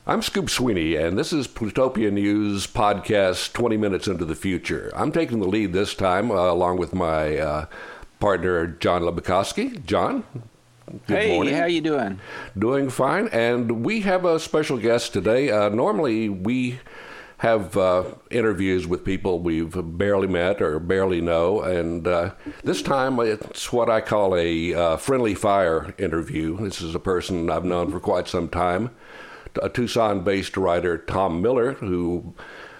I'm Scoop Sweeney, and this is Plutopia News podcast 20 minutes into the future. I'm taking the lead this time, along with my partner, John Lebakowski. John, good morning. Hey, how you doing? Doing fine, and we have a special guest today. Normally, we have interviews with people we've barely met or barely know, and this time it's what I call a friendly fire interview. This is a person I've known for quite some time. A Tucson-based writer, Tom Miller, who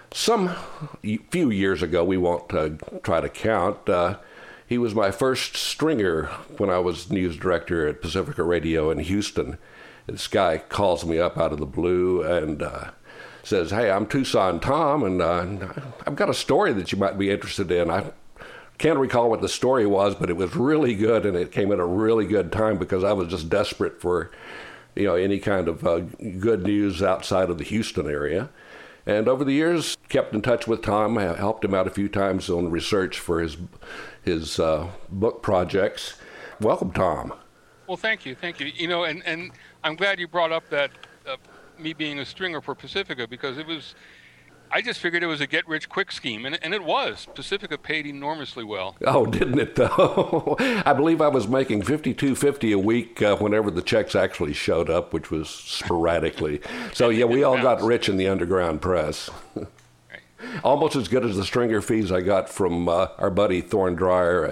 few years ago, we won't try to count, he was my first stringer when I was news director at Pacifica Radio in Houston. This guy calls me up out of the blue and says, "Hey, I'm Tucson Tom, and I've got a story that you might be interested in." I can't recall what the story was, but it was really good, and it came at a really good time because I was just desperate for any kind of good news outside of the Houston area. And over the years, kept in touch with Tom. I helped him out a few times on research for his book projects. Welcome, Tom. Well, thank you. And I'm glad you brought up that me being a stringer for Pacifica, because I just figured it was a get-rich-quick scheme, and it was. Pacifica paid enormously well. Oh, didn't it, though? I believe I was making $52.50 a week whenever the checks actually showed up, which was sporadically. So, yeah, we all got rich in the underground press. Right. Almost as good as the stringer fees I got from our buddy Thorne Dreyer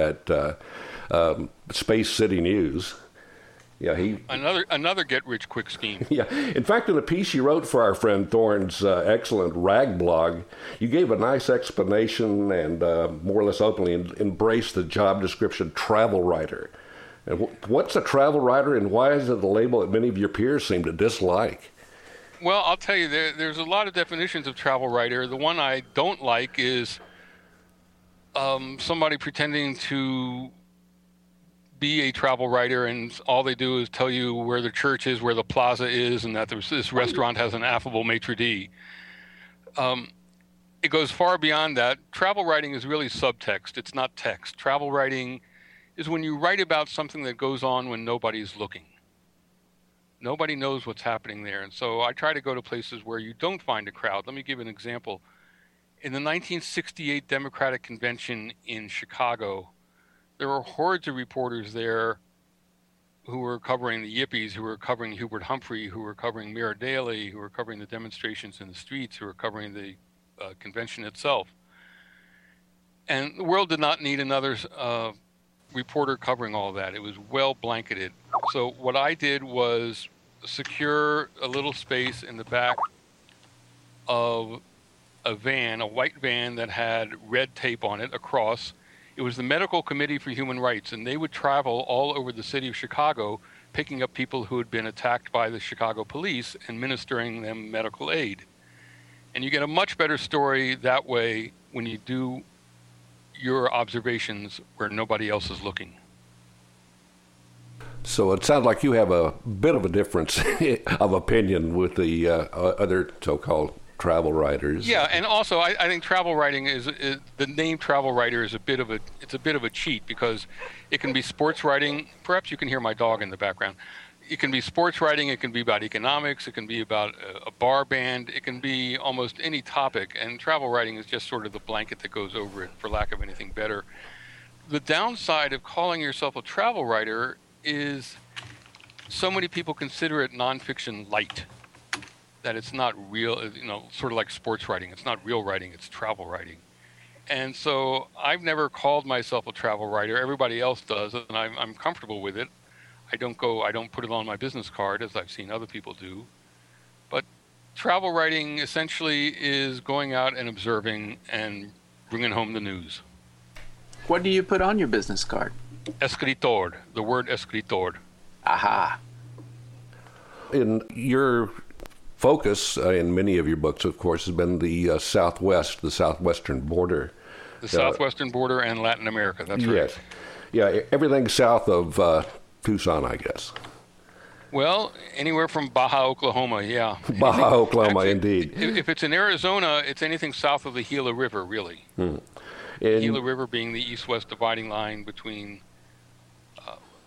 at Space City News. Yeah, another get-rich-quick scheme. Yeah. In fact, in a piece you wrote for our friend Thorne's excellent rag blog, you gave a nice explanation and more or less openly embraced the job description travel writer. And what's a travel writer, and why is it a label that many of your peers seem to dislike? Well, I'll tell you, there's a lot of definitions of travel writer. The one I don't like is somebody pretending to be a travel writer, and all they do is tell you where the church is, where the plaza is, and that this restaurant has an affable maitre d'. It goes far beyond that. Travel writing is really subtext. It's not text. Travel writing is when you write about something that goes on when nobody's looking. Nobody knows what's happening there. And so I try to go to places where you don't find a crowd. Let me give an example. In the 1968 Democratic Convention in Chicago, there were hordes of reporters there who were covering the Yippies, who were covering Hubert Humphrey, who were covering Mira Daley, who were covering the demonstrations in the streets, who were covering the convention itself. And the world did not need another reporter covering all that. It was well blanketed. So what I did was secure a little space in the back of a van, a white van that had red tape on it across. It was the Medical Committee for Human Rights, and they would travel all over the city of Chicago, picking up people who had been attacked by the Chicago police and ministering them medical aid. And you get a much better story that way when you do your observations where nobody else is looking. So it sounds like you have a bit of a difference of opinion with the other so-called travel writers. Yeah, and also I think travel writing is the name travel writer is a bit of a cheat, because it can be sports writing. Perhaps you can hear my dog in the background. It can be sports writing. It can be about economics. It can be about a bar band. It can be almost any topic. And travel writing is just sort of the blanket that goes over it, for lack of anything better. The downside of calling yourself a travel writer is so many people consider it nonfiction light. That it's not real, sort of like sports writing. It's not real writing, it's travel writing. And so I've never called myself a travel writer. Everybody else does, and I'm comfortable with it. I don't put it on my business card, as I've seen other people do. But travel writing essentially is going out and observing and bringing home the news. What do you put on your business card? Escritor, the word escritor. Aha. In your focus in many of your books, of course, has been the Southwest, the southwestern border. The southwestern border and Latin America, that's right. Yes. Yeah, everything south of Tucson, I guess. Well, anywhere from Baja, Oklahoma, yeah. Baja, Oklahoma, indeed. If it's in Arizona, it's anything south of the Gila River, really. The Gila River being the east-west dividing line between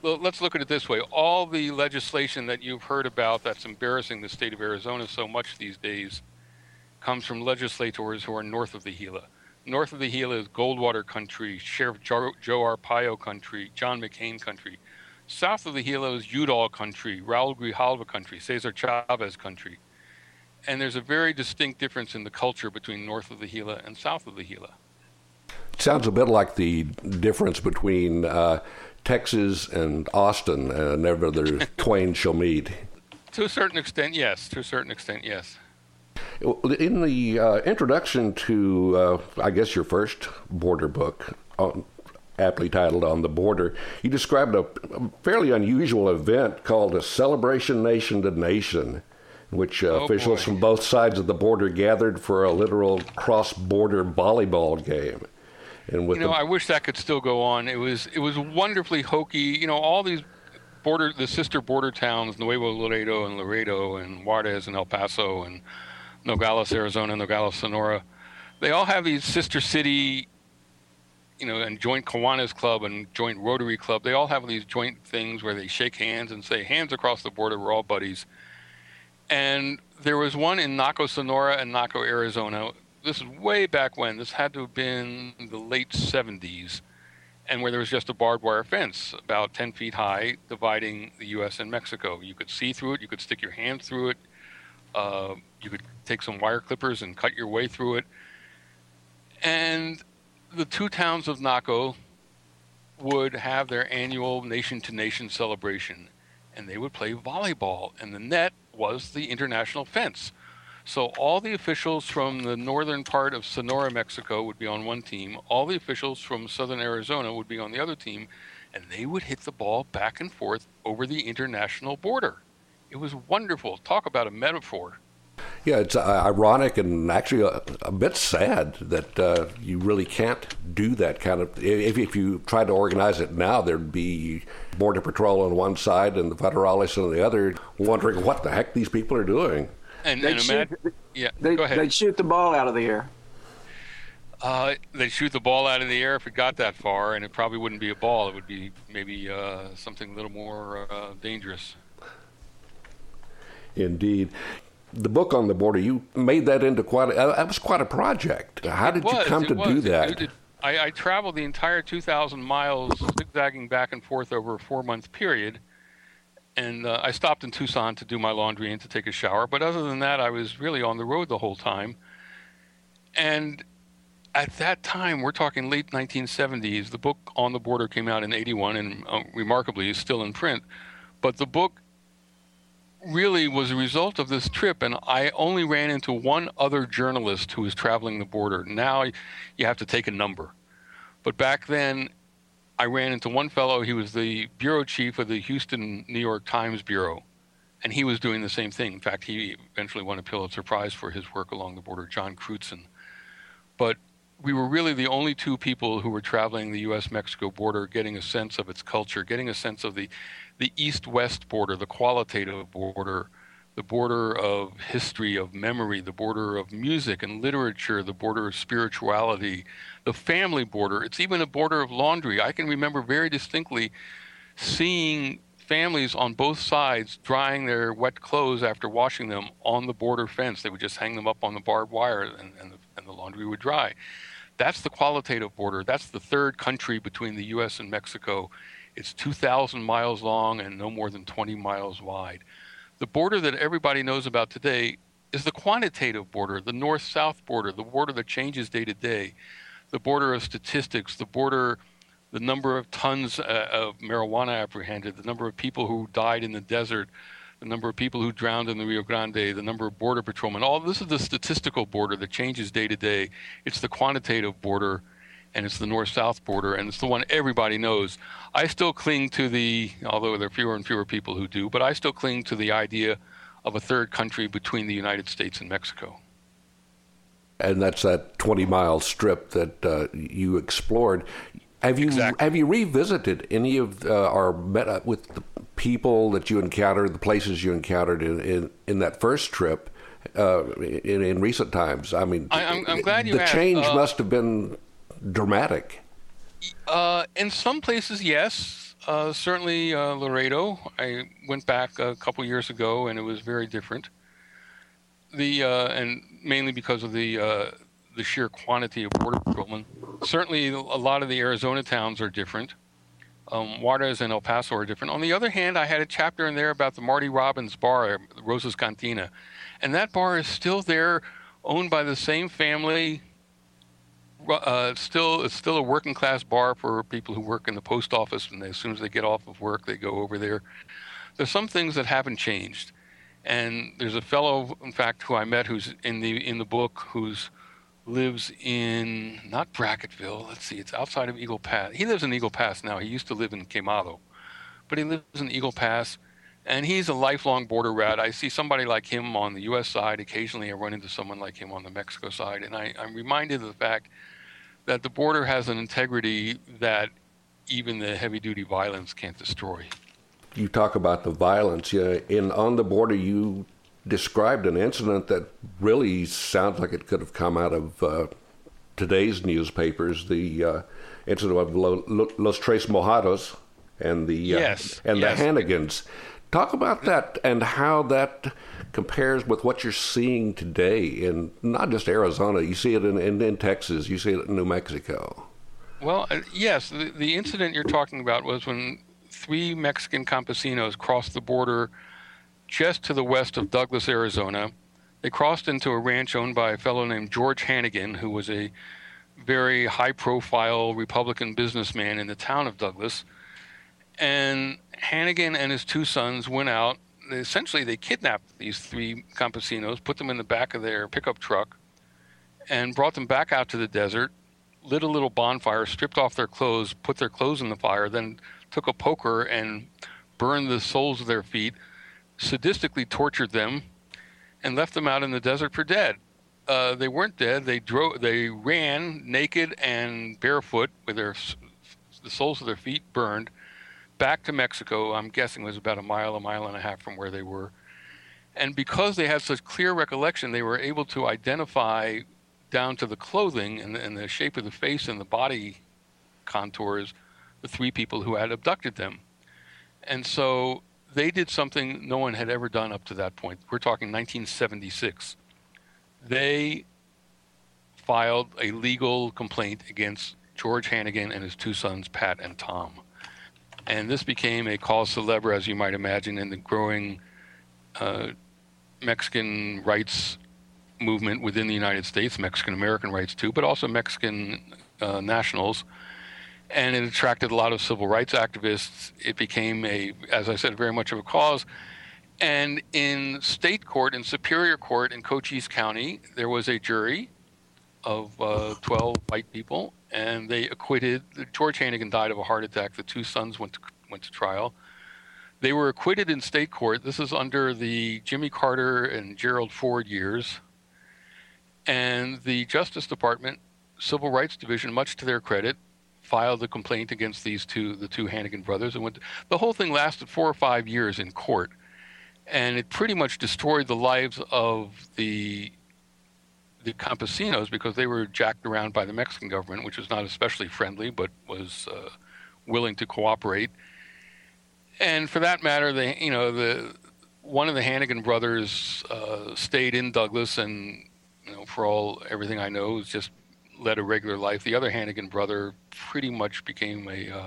Well, let's look at it this way. All the legislation that you've heard about that's embarrassing the state of Arizona so much these days comes from legislators who are north of the Gila. North of the Gila is Goldwater country, Sheriff Joe Arpaio country, John McCain country. South of the Gila is Udall country, Raul Grijalva country, Cesar Chavez country. And there's a very distinct difference in the culture between north of the Gila and south of the Gila. It sounds a bit like the difference between Texas and Austin, never the twain shall meet. To a certain extent, yes. In the introduction to, I guess, your first border book, aptly titled On the Border, you described a fairly unusual event called a Celebration Nation to Nation, in which officials from both sides of the border gathered for a literal cross-border volleyball game. And with I wish that could still go on. It was wonderfully hokey. All these the sister border towns, Nuevo Laredo and Juarez and El Paso and Nogales, Arizona, Nogales, Sonora, they all have these sister city, and joint Kiwanis Club and joint Rotary Club. They all have these joint things where they shake hands and say, hands across the border, we're all buddies. And there was one in Naco, Sonora and Naco, Arizona. This is way back when. This had to have been the late 70s, and where there was just a barbed wire fence about 10 feet high dividing the U.S. and Mexico. You could see through it. You could stick your hand through it. You could take some wire clippers and cut your way through it. And the two towns of Naco would have their annual nation-to-nation celebration, and they would play volleyball, and the net was the international fence. So all the officials from the northern part of Sonora, Mexico would be on one team. All the officials from southern Arizona would be on the other team, and they would hit the ball back and forth over the international border. It was wonderful. Talk about a metaphor. Yeah, it's ironic and actually a bit sad that you really can't do that kind of. If you tried to organize it now, there'd be Border Patrol on one side and the Federales on the other, wondering what the heck these people are doing. And imagine, go ahead. They'd shoot the ball out of the air. They'd shoot the ball out of the air if it got that far, and it probably wouldn't be a ball. It would be maybe something a little more dangerous. Indeed. The book On the Border, you made that into that was quite a project. How did you come to do that? I traveled the entire 2,000 miles, zigzagging back and forth over a 4-month period. And I stopped in Tucson to do my laundry and to take a shower. But other than that, I was really on the road the whole time. And at that time, we're talking late 1970s, the book On the Border came out in 81 and remarkably is still in print. But the book really was a result of this trip, and I only ran into one other journalist who was traveling the border. Now you have to take a number. But back then, I ran into one fellow. He was the bureau chief of the Houston New York Times Bureau, and he was doing the same thing. In fact, he eventually won a Pulitzer Prize for his work along the border, John Crutzen. But we were really the only two people who were traveling the U.S.-Mexico border, getting a sense of its culture, getting a sense of the east-west border, the qualitative border, the border of history, of memory, the border of music and literature, the border of spirituality, the family border. It's even a border of laundry. I can remember very distinctly seeing families on both sides drying their wet clothes after washing them on the border fence. They would just hang them up on the barbed wire and the laundry would dry. That's the qualitative border. That's the third country between the U.S. and Mexico. It's 2,000 miles long and no more than 20 miles wide. The border that everybody knows about today is the quantitative border, the north-south border, the border that changes day to day, the border of statistics, the border, the number of tons of marijuana apprehended, the number of people who died in the desert, the number of people who drowned in the Rio Grande, the number of border patrolmen. All this is the statistical border that changes day to day. It's the quantitative border, and it's the north-south border, and it's the one everybody knows. I still cling to although there are fewer and fewer people who do, but I still cling to the idea of a third country between the United States and Mexico. And that's that 20-mile strip that you explored. Have you revisited any of or met up with the people that you encountered, the places you encountered in that first trip in recent times? I mean, I'm glad you asked. The change must have been dramatic. In some places, yes. Certainly Laredo. I went back a couple years ago, and it was very different. And mainly because of the sheer quantity of border patrolmen. Certainly, a lot of the Arizona towns are different. Juarez and El Paso are different. On the other hand, I had a chapter in there about the Marty Robbins bar, Rosa's Cantina, and that bar is still there, owned by the same family. It's still a working class bar for people who work in the post office, and as soon as they get off of work, they go over there. There's some things that haven't changed, and there's a fellow, in fact, who I met who's in the book who's lives in not Brackettville. Let's see, it's outside of Eagle Pass. He lives in Eagle Pass now. He used to live in Quemado, but he lives in Eagle Pass, and he's a lifelong border rat. I see somebody like him on the U.S. side. Occasionally, I run into someone like him on the Mexico side, and I'm reminded of the fact that the border has an integrity that even the heavy-duty violence can't destroy. You talk about the violence. On the border, you described an incident that really sounds like it could have come out of today's newspapers, the incident of Los Tres Mojados and the Hannigans. Talk about that and how that compares with what you're seeing today in not just Arizona. You see it in Texas. You see it in New Mexico. Well, yes. The incident you're talking about was when 3 Mexican campesinos crossed the border just to the west of Douglas, Arizona. They crossed into a ranch owned by a fellow named George Hannigan, who was a very high-profile Republican businessman in the town of Douglas. And Hannigan and his 2 sons went out. Essentially, they kidnapped these 3 campesinos, put them in the back of their pickup truck, and brought them back out to the desert, lit a little bonfire, stripped off their clothes, put their clothes in the fire, then took a poker and burned the soles of their feet, sadistically tortured them, and left them out in the desert for dead. They weren't dead. They ran naked and barefoot with the soles of their feet burned back to Mexico. I'm guessing it was about a mile and a half from where they were. And because they had such clear recollection, they were able to identify down to the clothing and the shape of the face and the body contours the 3 people who had abducted them. And so they did something no one had ever done up to that point. We're talking 1976. They filed a legal complaint against George Hannigan and his 2 sons, Pat and Tom. And this became a cause célèbre, as you might imagine, in the growing Mexican rights movement within the United States, Mexican-American rights too, but also Mexican nationals. And it attracted a lot of civil rights activists. It became as I said, very much of a cause. And in state court, in Superior Court in Cochise County, there was a jury of 12 white people, and they acquitted. George Hannigan died of a heart attack. The 2 sons went to trial. They were acquitted in state court. This is under the Jimmy Carter and Gerald Ford years. And the Justice Department, Civil Rights Division, much to their credit, filed a complaint against the 2 Hannigan brothers. And the whole thing lasted 4 or 5 years in court. And it pretty much destroyed the lives of the campesinos because they were jacked around by the Mexican government, which was not especially friendly, but was willing to cooperate. And for that matter, one of the Hannigan brothers stayed in Douglas, and for everything I know, just led a regular life. The other Hannigan brother pretty much became a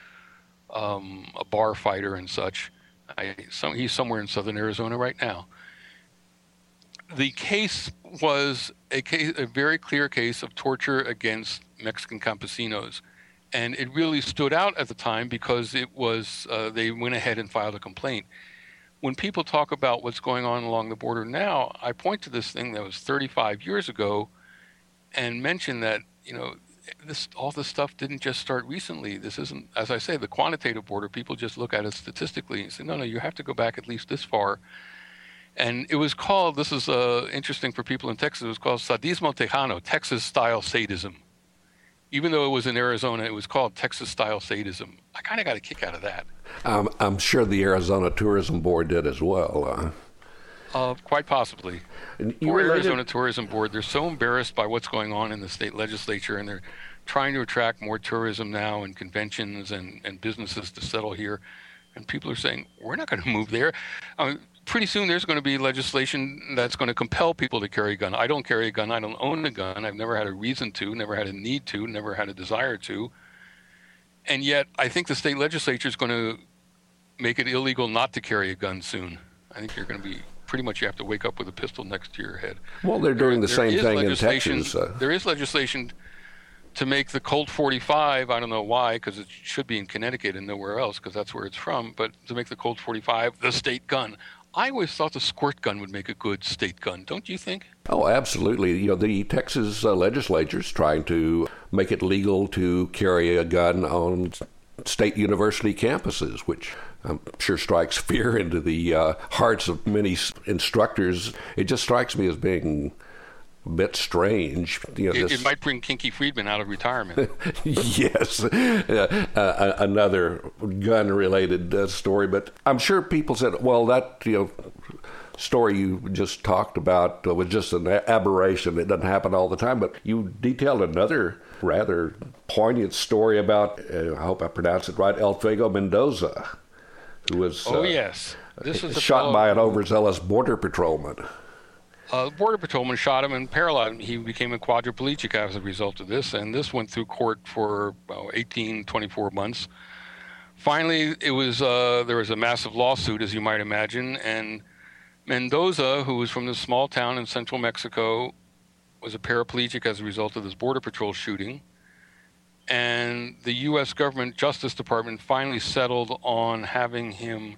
bar fighter and such. He's somewhere in southern Arizona right now. The case was a very clear case of torture against Mexican campesinos. And it really stood out at the time because it was they went ahead and filed a complaint. When people talk about what's going on along the border now, I point to this thing that was 35 years ago and mention that, all this stuff didn't just start recently. This isn't, as I say, the quantitative border. People just look at it statistically and say, no, you have to go back at least this far. And it was called, this is interesting for people in Texas, it was called Sadismo Tejano, Texas-style sadism. Even though it was in Arizona, it was called Texas-style sadism. I kind of got a kick out of that. I'm sure the Arizona Tourism Board did as well. Quite possibly. Poor Arizona Tourism Board, they're so embarrassed by what's going on in the state legislature, and trying to attract more tourism now and conventions and businesses to settle here. And people are saying, we're not going to move there. Pretty soon there's going to be legislation that's going to compel people to carry a gun. I don't carry a gun. I don't own a gun. I've never had a reason to, never had a need to, never had a desire to. And yet I think the state legislature is going to make it illegal not to carry a gun soon. I think you're going to be pretty much, you have to wake up with a pistol next to your head. Well, they're doing the same thing in Texas. There is legislation to make the Colt 45, I don't know why, because it should be in Connecticut and nowhere else, because that's where it's from, but to make the Colt 45 the state gun. I always thought the squirt gun would make a good state gun, don't you think? Oh, absolutely. You know, the Texas legislature is trying to make it legal to carry a gun on state university campuses, which I'm sure strikes fear into the hearts of many instructors. It just strikes me as being a bit strange. You know, it might bring Kinky Friedman out of retirement. Yes, another gun-related story. But I'm sure people said, well, that story you just talked about was just an aberration. It doesn't happen all the time. But you detailed another rather poignant story about, I hope I pronounce it right, Elfuego Mendoza, who was yes. This was shot by an overzealous border patrolman. Border patrolman shot him and paralyzed him. He became a quadriplegic as a result of this, and this went through court for 24 months. Finally, there was a massive lawsuit, as you might imagine, and Mendoza, who was from this small town in central Mexico, was a paraplegic as a result of this Border Patrol shooting. And the U.S. government Justice Department finally settled on having him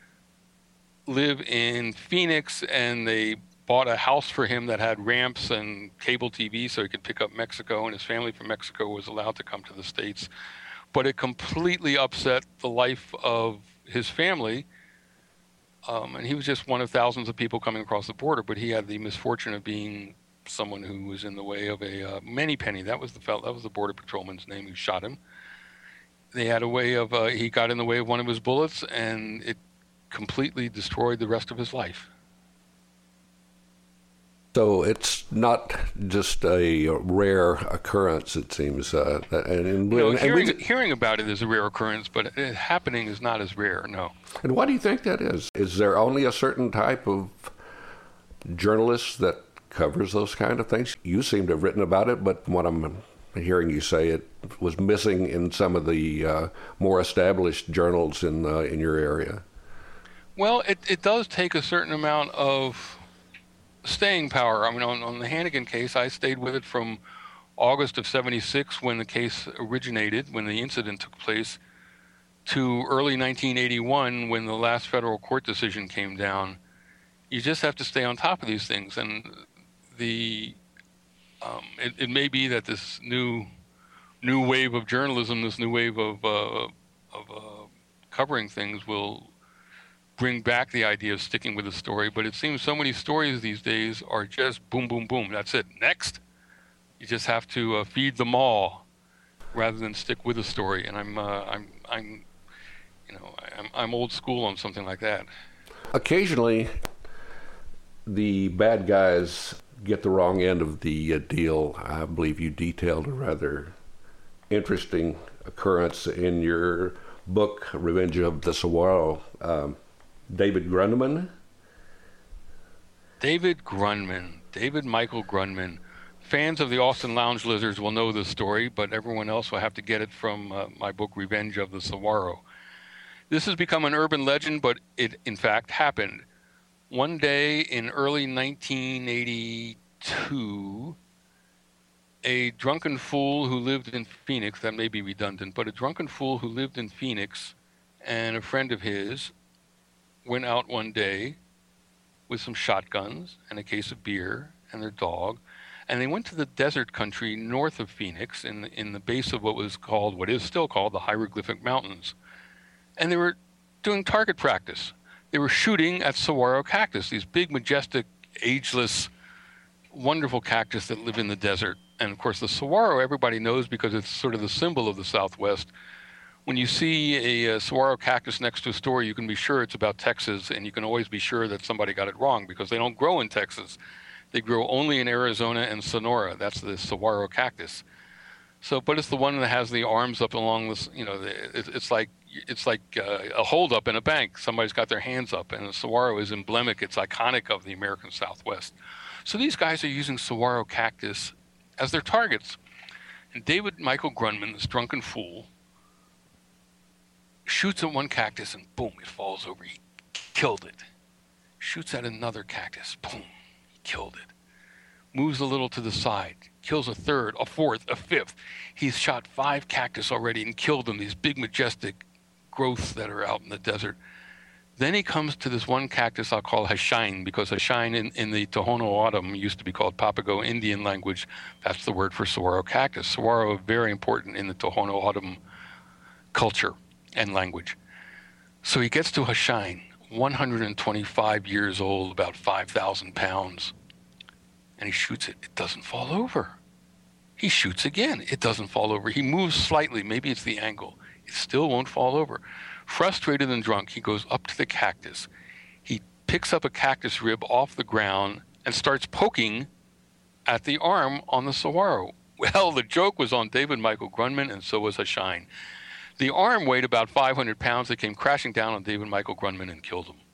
live in Phoenix, and they bought a house for him that had ramps and cable TV so he could pick up Mexico, and his family from Mexico was allowed to come to the States. But it completely upset the life of his family. And he was just one of thousands of people coming across the border, but he had the misfortune of being someone who was in the way of a Moneypenny. That was the border patrolman's name who shot him. They had a way of he got in the way of one of his bullets, and it completely destroyed the rest of his life. So it's not just a rare occurrence, it seems. Hearing about it is a rare occurrence, but it happening is not as rare, no. And why do you think that is? Is there only a certain type of journalist that covers those kind of things? You seem to have written about it, but what I'm hearing you say, it was missing in some of the more established journals in your area. Well, it does take a certain amount of staying power. I mean, on the Hannigan case, I stayed with it from August of '76 when the case originated, when the incident took place, to early 1981 when the last federal court decision came down. You just have to stay on top of these things, and it may be that this new wave of journalism, this new wave of covering things will bring back the idea of sticking with a story, but it seems so many stories these days are just boom, boom, boom. That's it. Next. You just have to feed them all rather than stick with a story. And I'm old school on something like that. Occasionally, the bad guys get the wrong end of the deal. I believe you detailed a rather interesting occurrence in your book, Revenge of the Saguaro. David Grundman? David Michael Grundman. Fans of the Austin Lounge Lizards will know this story, but everyone else will have to get it from my book, Revenge of the Saguaro. This has become an urban legend, but it, in fact, happened. One day in early 1982, a drunken fool who lived in Phoenix, that may be redundant, but a drunken fool who lived in Phoenix and a friend of his went out one day with some shotguns and a case of beer and their dog, and they went to the desert country north of Phoenix in the base of what is still called the Hieroglyphic Mountains. And they were doing target practice. They were shooting at saguaro cactus, these big, majestic, ageless, wonderful cactus that live in the desert. And of course, the saguaro everybody knows because it's sort of the symbol of the Southwest. When you see a saguaro cactus next to a store, you can be sure it's about Texas, and you can always be sure that somebody got it wrong because they don't grow in Texas. They grow only in Arizona and Sonora. That's the saguaro cactus. So, but it's the one that has the arms up along this. It's like a holdup in a bank. Somebody's got their hands up, and the saguaro is emblematic. It's iconic of the American Southwest. So these guys are using saguaro cactus as their targets. And David Michael Grundmann, this drunken fool, shoots at one cactus and boom, it falls over. He killed it. Shoots at another cactus. Boom, he killed it. Moves a little to the side. Kills a third, a fourth, a fifth. He's shot 5 cactus already and killed them, these big majestic growths that are out in the desert. Then he comes to this one cactus I'll call Hashain, because Hashain in the Tohono O'odham used to be called Papago Indian language. That's the word for saguaro cactus. Saguaro is very important in the Tohono O'odham culture and language. So he gets to Hashain, 125 years old, about 5,000 pounds, and he shoots it. It doesn't fall over. He shoots again. It doesn't fall over. He moves slightly. Maybe it's the angle. It still won't fall over. Frustrated and drunk, he goes up to the cactus. He picks up a cactus rib off the ground and starts poking at the arm on the saguaro. Well, the joke was on David Michael Grundmann, and so was Hashain. The arm weighed about 500 pounds. It came crashing down on David Michael Grundmann and killed him.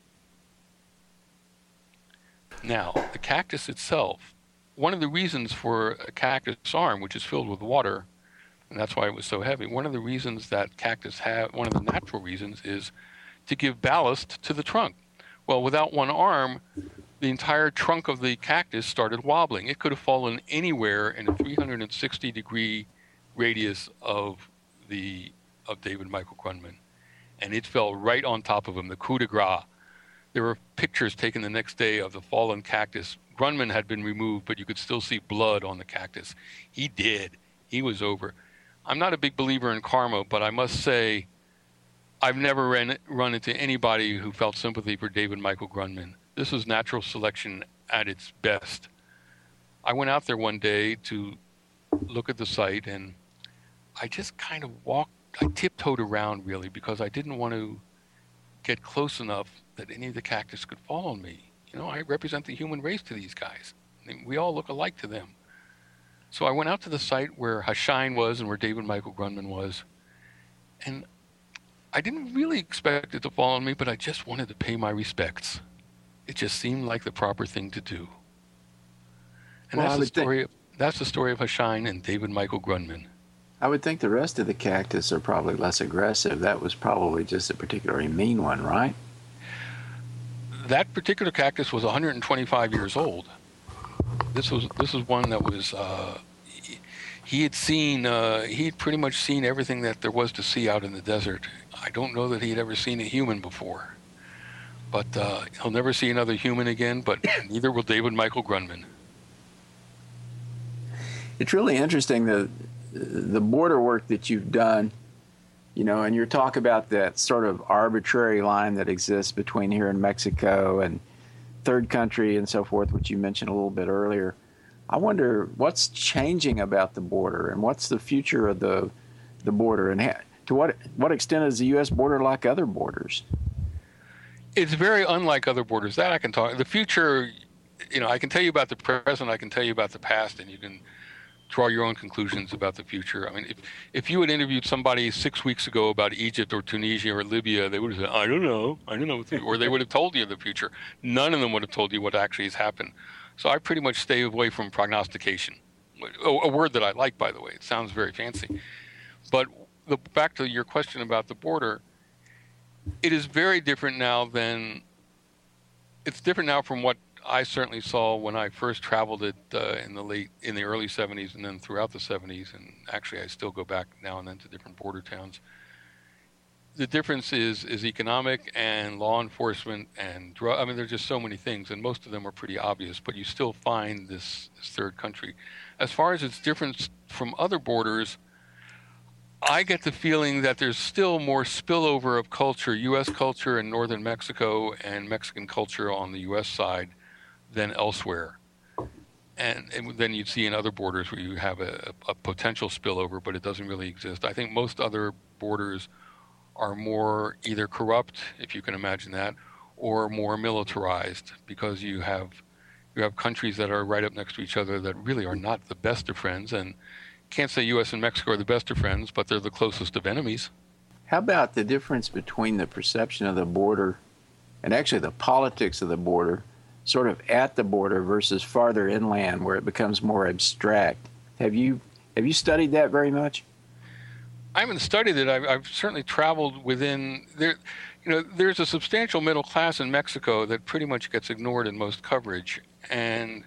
Now, the cactus itself, one of the reasons for a cactus arm, which is filled with water, and that's why it was so heavy, one of the reasons that cactus have, one of the natural reasons is to give ballast to the trunk. Well, without one arm, the entire trunk of the cactus started wobbling. It could have fallen anywhere in a 360-degree radius of David Michael Grundmann, and it fell right on top of him, the coup de grace. There were pictures taken the next day of the fallen cactus. Grundmann had been removed, but you could still see blood on the cactus. He did. He was over. I'm not a big believer in karma, but I must say I've never run into anybody who felt sympathy for David Michael Grundmann. This was natural selection at its best. I went out there one day to look at the site, and I just kind of I tiptoed around really, because I didn't want to get close enough that any of the cactus could fall on me. I represent the human race to these guys. We all look alike to them. So I went out to the site where Hashain was and where David Michael Grundmann was, and I didn't really expect it to fall on me, but I just wanted to pay my respects. It just seemed like the proper thing to do. And that's the story of Hashain and David Michael Grundmann. I would think the rest of the cactus are probably less aggressive. That was probably just a particularly mean one, right? That particular cactus was 125 years old. This was one that was he'd pretty much seen everything that there was to see out in the desert. I don't know that he'd ever seen a human before, but he'll never see another human again. But neither will David Michael Grundmann. It's really interesting the border work that you've done, and your talk about that sort of arbitrary line that exists between here and Mexico and third country and so forth, which you mentioned a little bit earlier. I wonder what's changing about the border, and what's the future of the border, and to what extent is the U.S. border like other borders? It's very unlike other borders. That I can talk. The future, I can tell you about the present, I can tell you about the past, and you can draw your own conclusions about the future. I mean, if you had interviewed somebody 6 weeks ago about Egypt or Tunisia or Libya, they would have said, I don't know, or they would have told you the future. None of them would have told you what actually has happened. So I pretty much stay away from prognostication, a word that I like, by the way. It sounds very fancy. But back to your question about the border, it is very different now it's different now from what I certainly saw when I first traveled it in the early 70s and then throughout the 70s, and actually I still go back now and then to different border towns. The difference is economic and law enforcement and drug. I mean, there's just so many things, and most of them are pretty obvious, but you still find this third country. As far as its difference from other borders, I get the feeling that there's still more spillover of culture, U.S. culture in northern Mexico and Mexican culture on the U.S. side than elsewhere. And then you'd see in other borders where you have a potential spillover, but it doesn't really exist. I think most other borders are more either corrupt, if you can imagine that, or more militarized, because you have countries that are right up next to each other that really are not the best of friends and can't say U.S. and Mexico are the best of friends, but they're the closest of enemies. How about the difference between the perception of the border and actually the politics of the border, sort of at the border versus farther inland where it becomes more abstract? Have you studied that very much? I haven't studied it. I've certainly traveled within there. There's a substantial middle class in Mexico that pretty much gets ignored in most coverage, and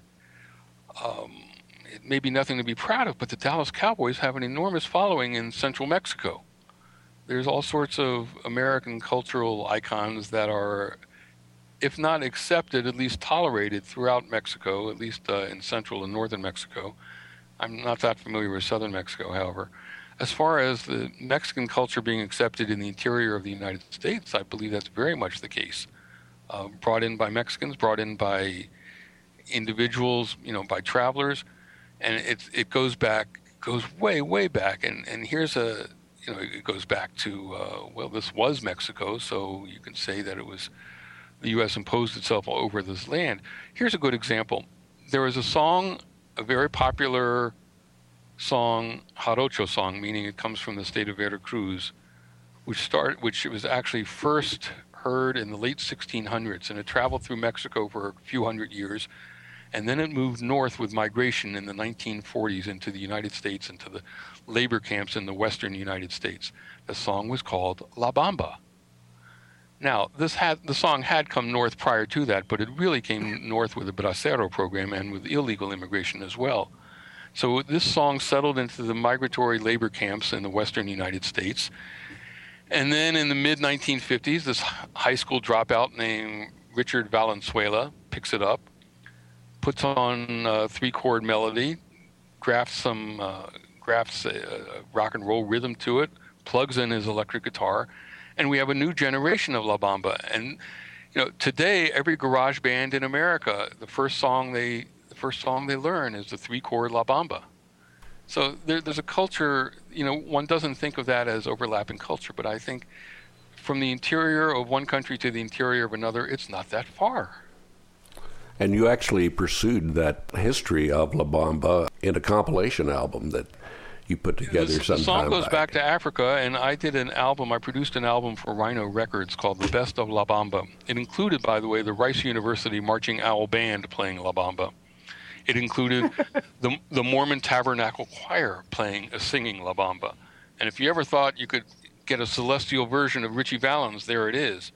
it may be nothing to be proud of, but the Dallas Cowboys have an enormous following in central Mexico. There's all sorts of American cultural icons that are, if not accepted, at least tolerated throughout Mexico, at least in central and northern Mexico. I'm not that familiar with southern Mexico, however. As far as the Mexican culture being accepted in the interior of the United States, I believe that's very much the case. Brought in by Mexicans, brought in by individuals, by travelers, and it goes way, way back. And here's it goes back to, this was Mexico, so you can say that it was the U.S. imposed itself over this land. Here's a good example. There was a song, a very popular song, Jarocho song, meaning it comes from the state of Veracruz, which was actually first heard in the late 1600s, and it traveled through Mexico for a few hundred years, and then it moved north with migration in the 1940s into the United States, into the labor camps in the western United States. The song was called La Bamba. Now, the song had come north prior to that, but it really came north with the Bracero program and with illegal immigration as well. So this song settled into the migratory labor camps in the western United States. And then in the mid-1950s, this high school dropout named Richard Valenzuela picks it up, puts on a three-chord melody, grafts a rock and roll rhythm to it, plugs in his electric guitar, and we have a new generation of La Bamba. And today, every garage band in America, the first song they learn is the three-chord La Bamba. So there's a culture, one doesn't think of that as overlapping culture, but I think from the interior of one country to the interior of another, it's not that far. And you actually pursued that history of La Bamba in a compilation album that you put together some time back. The song goes back to Africa, and I produced an album for Rhino Records called The Best of La Bamba. It included, by the way, the Rice University Marching Owl Band playing La Bamba. It included the Mormon Tabernacle Choir singing La Bamba. And if you ever thought you could get a celestial version of Richie Valens, there it is.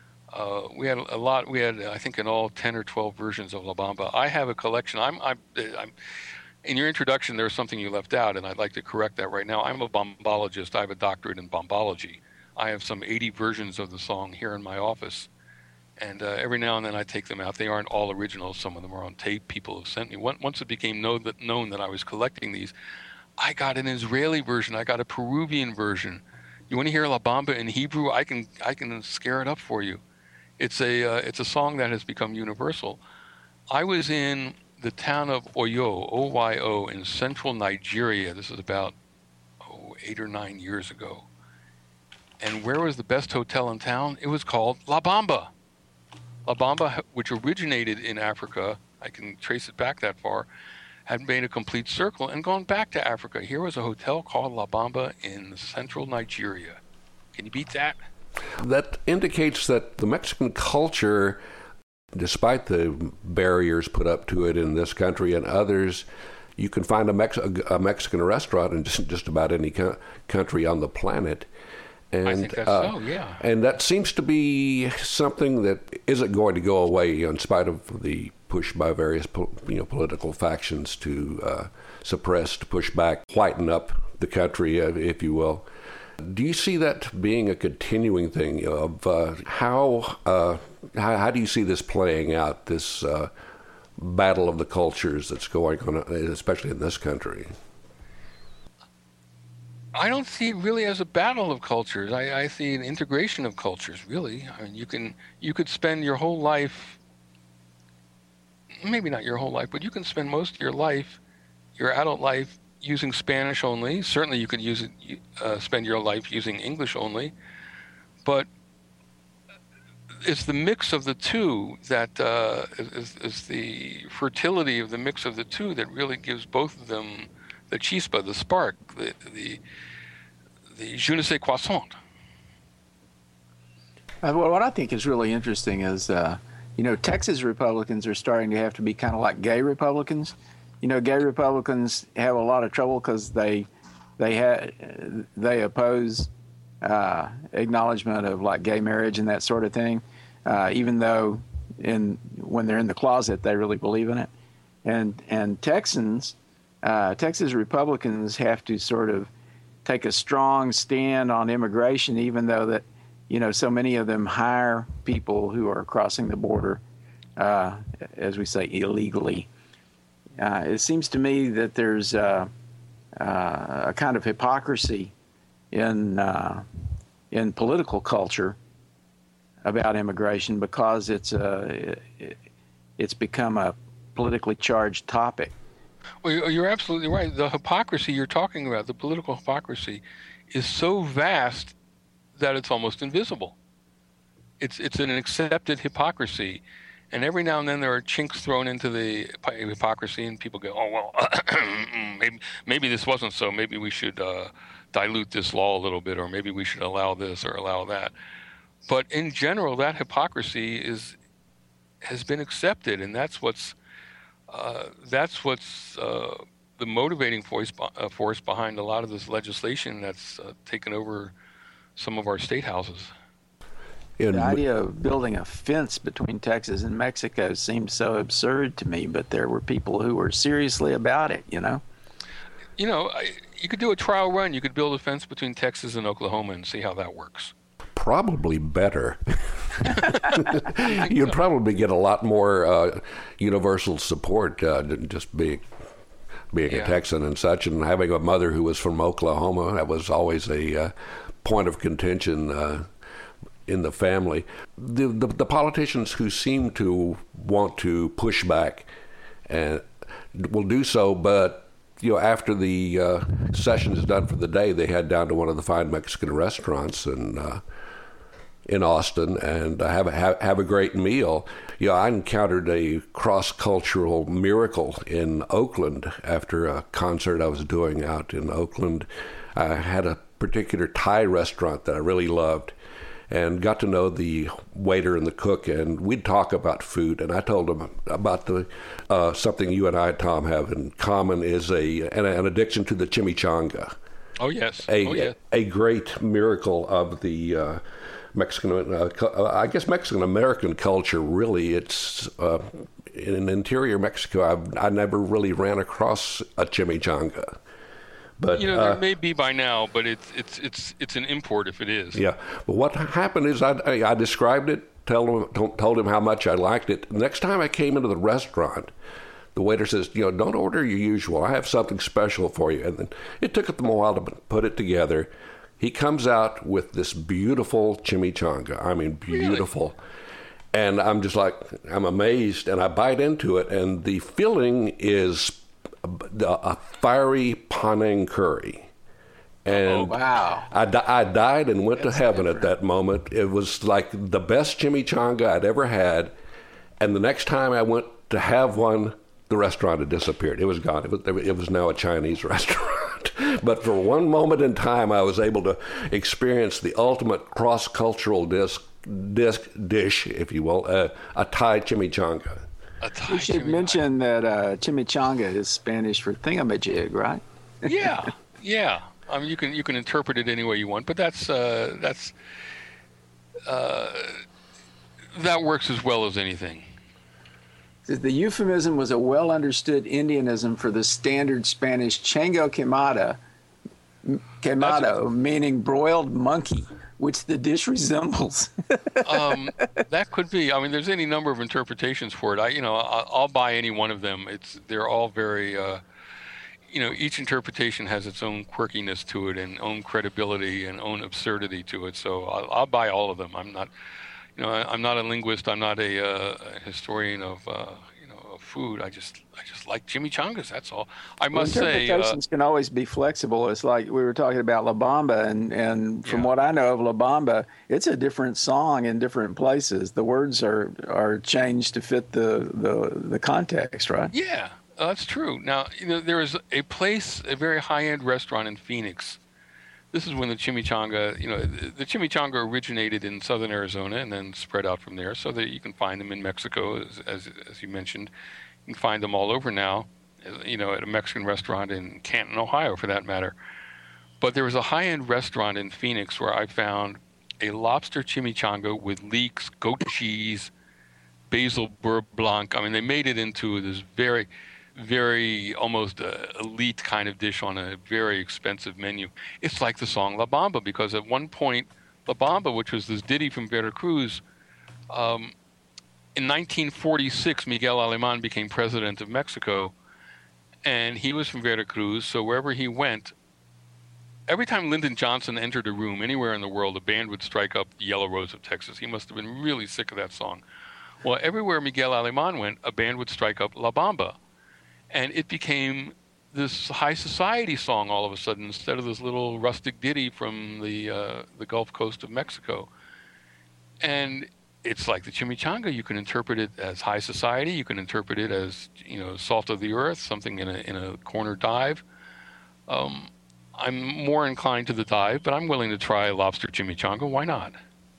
We had a lot. We had, I think, in all 10 or 12 versions of La Bamba. I have a collection. I'm in your introduction, there was something you left out, and I'd like to correct that right now. I'm a bombologist. I have a doctorate in bombology. I have some 80 versions of the song here in my office, and every now and then I take them out. They aren't all originals. Some of them are on tape. People have sent me. Once it became known that I was collecting these, I got an Israeli version. I got a Peruvian version. You want to hear La Bamba in Hebrew? I can scare it up for you. It's a song that has become universal. I was in the town of Oyo, O-Y-O, in central Nigeria. This is about 8 or 9 years ago. And where was the best hotel in town? It was called La Bamba. La Bamba, which originated in Africa, I can trace it back that far, had made a complete circle and gone back to Africa. Here was a hotel called La Bamba in central Nigeria. Can you beat that? That indicates that the Mexican culture, despite the barriers put up to it in this country and others, you can find a Mexican restaurant in just about any country on the planet. And, I think that's so, yeah. And that seems to be something that isn't going to go away in spite of the push by various political factions to suppress, to push back, whiten up the country, if you will. Do you see that being a continuing thing of how do you see this playing out, this battle of the cultures that's going on, especially in this country? I don't see it really as a battle of cultures. I see an integration of cultures, really. I mean, you could spend your whole life, maybe not your whole life, but you can spend most of your life, your adult life, using Spanish only. Certainly you could spend your life using English only. But it's the mix of the two that is the fertility of the mix of the two that really gives both of them chispa, the spark, the je ne sais croissant. Well, what I think is really interesting is, Texas Republicans are starting to have to be kind of like gay Republicans. Gay Republicans have a lot of trouble because they oppose acknowledgement of like gay marriage and that sort of thing, even though when they're in the closet they really believe in it. And Texas Republicans have to sort of take a strong stand on immigration, even though that so many of them hire people who are crossing the border, as we say, illegally. It seems to me that there's a kind of hypocrisy in political culture about immigration because it's become a politically charged topic. Well, you're absolutely right. The hypocrisy you're talking about, the political hypocrisy, is so vast that it's almost invisible. It's an accepted hypocrisy, and every now and then there are chinks thrown into the hypocrisy, and people go, "Oh well, maybe this wasn't so. Maybe we should dilute this law a little bit, or maybe we should allow this or allow that." But in general, that hypocrisy has been accepted, and that's what's the motivating force behind a lot of this legislation that's taken over some of our state houses. The idea of building a fence between Texas and Mexico seems so absurd to me, but there were people who were seriously about it, You could do a trial run. You could build a fence between Texas and Oklahoma and see how that works. Probably better. You'd probably get a lot more universal support than just being a Texan and such, and having a mother who was from Oklahoma. That was always a point of contention in the family. The politicians who seem to want to push back and will do so, but after the session is done for the day, they head down to one of the fine Mexican restaurants in Austin and have a great meal. I encountered a cross-cultural miracle in Oakland after a concert I was doing out in Oakland. I had a particular Thai restaurant that I really loved and got to know the waiter and the cook, and we'd talk about food, and I told them about something you and I, Tom, have in common is an addiction to the chimichanga. Oh, yes. A great miracle of the Mexican-American culture. Really, it's in interior Mexico. I never really ran across a chimichanga, but there may be by now, but it's an import if it is. Yeah, but what happened is I described it, told him how much I liked it. Next time I came into the restaurant, the waiter says, don't order your usual. I have something special for you. And then it took them a while to put it together. He comes out with this beautiful chimichanga. I mean, beautiful. Really? And I'm just I'm amazed. And I bite into it. And the filling is a fiery Panang curry. And wow. I died and went to heaven at that moment. It was like the best chimichanga I'd ever had. And the next time I went to have one, the restaurant had disappeared. It was gone. It was now a Chinese restaurant. But for one moment in time, I was able to experience the ultimate cross-cultural dish, if you will, a Thai chimichanga. We should mention that chimichanga is Spanish for thingamajig, right? Yeah. I mean, you can interpret it any way you want, but that works as well as anything. The euphemism was a well-understood Indianism for the standard Spanish chango quemado, meaning broiled monkey, which the dish resembles. That could be. I mean, there's any number of interpretations for it. I'll buy any one of them. They're all very, each interpretation has its own quirkiness to it and own credibility and own absurdity to it. So I'll buy all of them. I'm not a linguist. I'm not a historian of food. I just like chimichangas. That's all. I must say, interpretations can always be flexible. It's like we were talking about La Bamba, and from what I know of La Bamba, it's a different song in different places. The words are changed to fit the context, right? Yeah. That's true. Now, there is a place, a very high-end restaurant in Phoenix. This is when the chimichanga, the chimichanga originated in southern Arizona and then spread out from there, so that you can find them in Mexico, as you mentioned. You can find them all over now, at a Mexican restaurant in Canton, Ohio, for that matter. But there was a high-end restaurant in Phoenix where I found a lobster chimichanga with leeks, goat cheese, basil beurre blanc. I mean, they made it into this very, very almost elite kind of dish on a very expensive menu. It's like the song La Bamba, because at one point, La Bamba, which was this ditty from Veracruz, in 1946, Miguel Alemán became president of Mexico, and he was from Veracruz, so wherever he went, every time Lyndon Johnson entered a room anywhere in the world, a band would strike up the Yellow Rose of Texas. He must have been really sick of that song. Well, everywhere Miguel Alemán went, a band would strike up La Bamba. And it became this high society song all of a sudden, instead of this little rustic ditty from the Gulf Coast of Mexico. And it's like the chimichanga. You can interpret it as high society. You can interpret it as, salt of the earth, something in a corner dive. I'm more inclined to the dive, but I'm willing to try lobster chimichanga. Why not?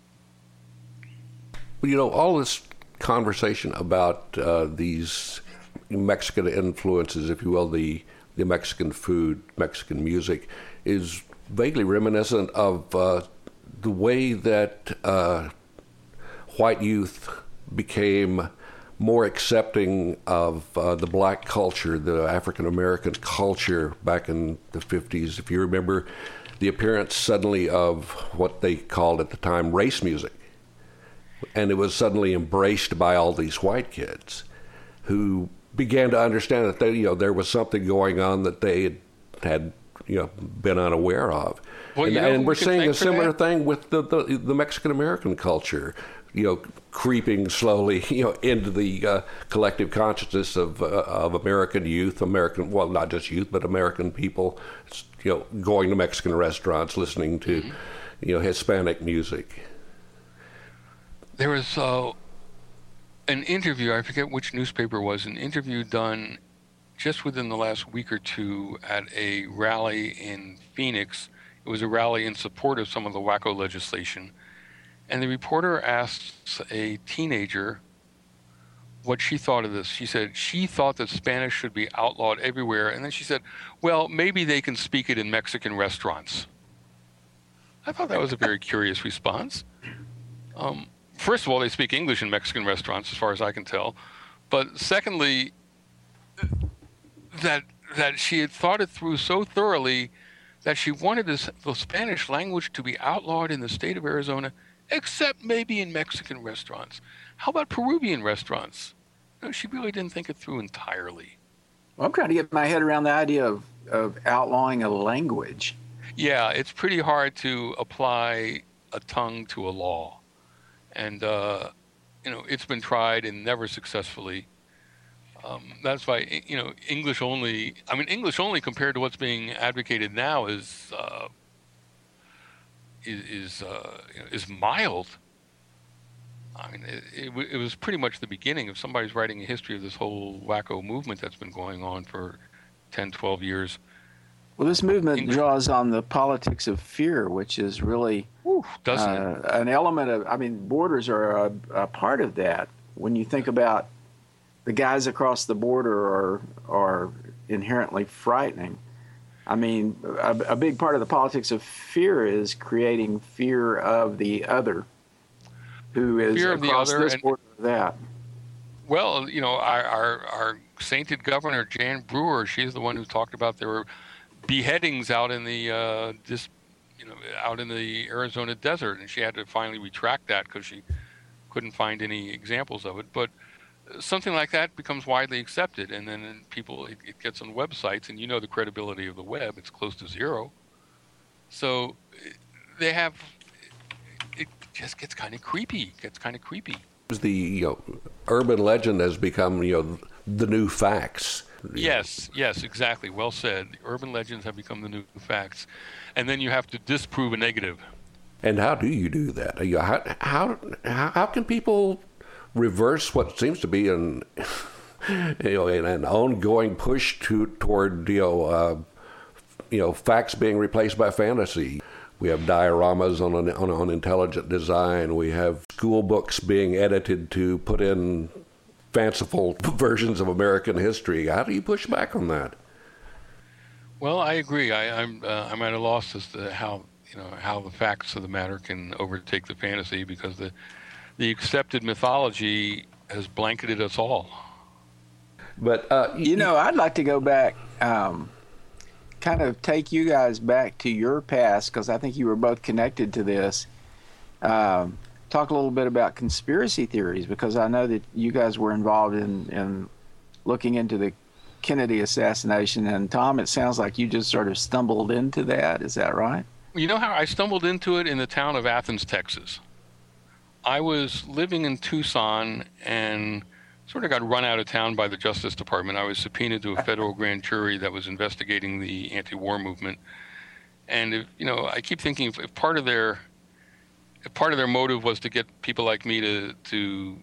Well, all this conversation about these Mexican influences, if you will, the Mexican food, Mexican music, is vaguely reminiscent of the way that white youth became more accepting of the black culture, the African American culture back in the 50s. If you remember the appearance suddenly of what they called at the time race music. And it was suddenly embraced by all these white kids who began to understand that there was something going on that they had been unaware of. Well, and we're seeing a similar thing with the Mexican American culture, creeping slowly, into the collective consciousness of American youth, well, not just youth, but American people, going to Mexican restaurants, listening to, Hispanic music. There was an interview, I forget which newspaper it was, an interview done just within the last week or two at a rally in Phoenix. It was a rally in support of some of the wacko legislation. And the reporter asked a teenager what she thought of this. She said she thought that Spanish should be outlawed everywhere. And then she said, well, maybe they can speak it in Mexican restaurants. I thought that was a very curious response. First of all, they speak English in Mexican restaurants, as far as I can tell. But secondly, that she had thought it through so thoroughly that she wanted the Spanish language to be outlawed in the state of Arizona, except maybe in Mexican restaurants. How about Peruvian restaurants? No, she really didn't think it through entirely. Well, I'm trying to get my head around the idea of outlawing a language. Yeah, it's pretty hard to apply a tongue to a law. And, it's been tried and never successfully. That's why, English only compared to what's being advocated now is mild. I mean, it was pretty much the beginning. If somebody's writing a history of this whole wacko movement that's been going on for 10, 12 years. Well, this movement draws on the politics of fear, which is really an element of, borders are a part of that. When you think about the guys across the border are inherently frightening. I mean, a big part of the politics of fear is creating fear of the other, who is fear across this border or that. Well, our sainted governor, Jan Brewer, she's the one who talked about there were beheadings out in the out in the Arizona desert, and she had to finally retract that because she couldn't find any examples of it. But something like that becomes widely accepted, and then it gets on websites, and the credibility of the web, it's close to zero. So it just gets kind of creepy. The urban legend has become the new facts. Yes, exactly. Well said. Urban legends have become the new facts, and then you have to disprove a negative. And how do you do that? How can people reverse what seems to be an and an ongoing push toward facts being replaced by fantasy. We have dioramas on intelligent design. We have school books being edited to put in fanciful versions of American history. How do you push back on that? Well, I agree. I'm at a loss as to how the facts of the matter can overtake the fantasy, because the accepted mythology has blanketed us all. But I'd like to go back, kind of take you guys back to your past, because I think you were both connected to this. Talk a little bit about conspiracy theories, because I know that you guys were involved in looking into the Kennedy assassination. And Tom, it sounds like you just sort of stumbled into that. Is that right? You know how I stumbled into it? In the town of Athens, Texas. I was living in Tucson and sort of got run out of town by the Justice Department. I was subpoenaed to a federal grand jury that was investigating the anti-war movement. And I keep thinking if part of their motive was to get people like me to